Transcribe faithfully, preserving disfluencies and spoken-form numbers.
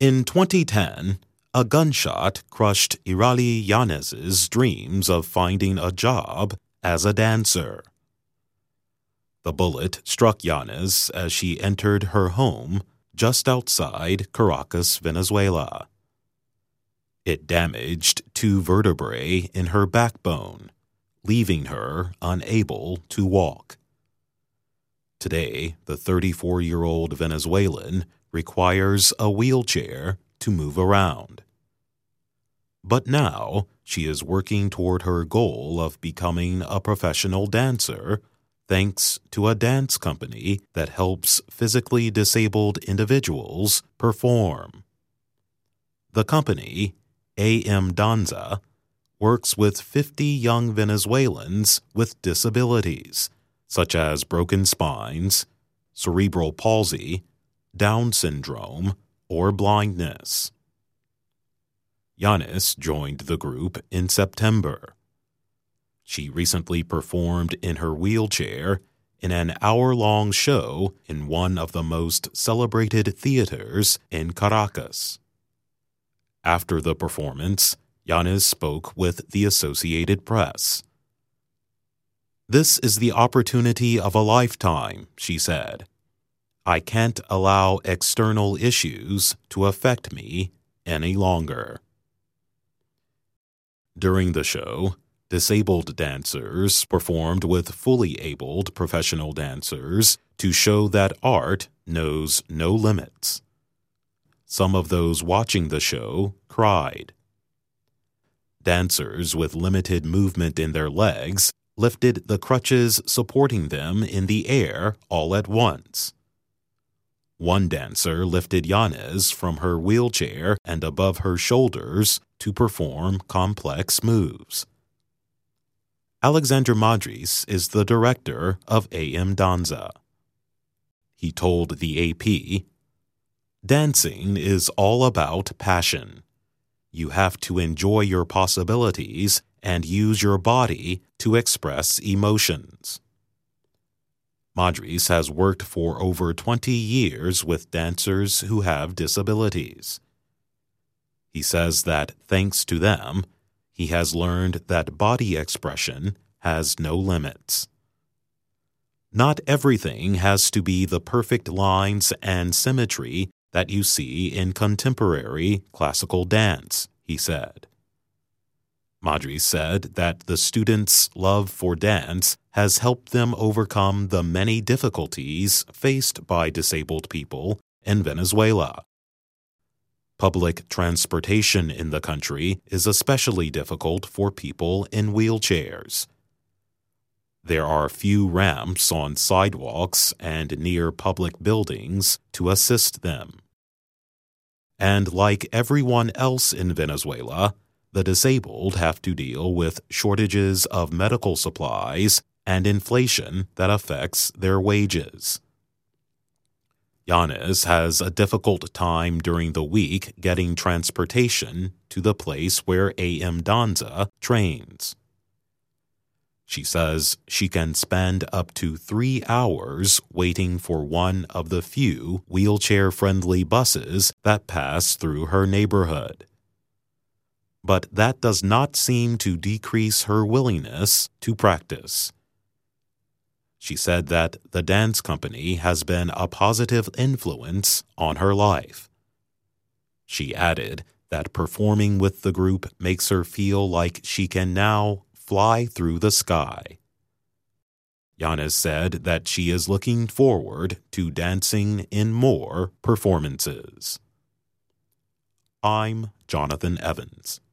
In twenty ten, a gunshot crushed Irali Yanez's dreams of finding a job as a dancer. The bullet struck Yanez as she entered her home just outside Caracas, Venezuela. It damaged two vertebrae in her backbone, leaving her unable to walk. Today, the thirty-four-year-old Venezuelan requires a wheelchair to move around. But now she is working toward her goal of becoming a professional dancer thanks to a dance company that helps physically disabled individuals perform. The company, A M Danza, works with fifty young Venezuelans with disabilities, such as broken spines, cerebral palsy, Down syndrome, or blindness. Yanez joined the group in September. She recently performed in her wheelchair in an hour-long show in one of the most celebrated theaters in Caracas. After the performance, Yanez spoke with the Associated Press. "This is the opportunity of a lifetime," she said. "I can't allow external issues to affect me any longer." During the show, disabled dancers performed with fully abled professional dancers to show that art knows no limits. Some of those watching the show cried. Dancers with limited movement in their legs lifted the crutches supporting them in the air all at once. One dancer lifted Yanez from her wheelchair and above her shoulders to perform complex moves. Alexander Madris is the director of A M Danza. He told the A P, "Dancing is all about passion. You have to enjoy your possibilities and use your body to express emotions." Madris has worked for over twenty years with dancers who have disabilities. He says that thanks to them, he has learned that body expression has no limits. Not everything has to be the perfect lines and symmetry that you see in contemporary classical dance, he said. Madris said that the students' love for dance has helped them overcome the many difficulties faced by disabled people in Venezuela. Public transportation in the country is especially difficult for people in wheelchairs. There are few ramps on sidewalks and near public buildings to assist them. And like everyone else in Venezuela, the disabled have to deal with shortages of medical supplies and inflation that affects their wages. Yanez has a difficult time during the week getting transportation to the place where A M Danza trains. She says she can spend up to three hours waiting for one of the few wheelchair-friendly buses that pass through her neighborhood. But that does not seem to decrease her willingness to practice. She said that the dance company has been a positive influence on her life. She added that performing with the group makes her feel like she can now fly through the sky. Yanez said that she is looking forward to dancing in more performances. I'm Jonathan Evans.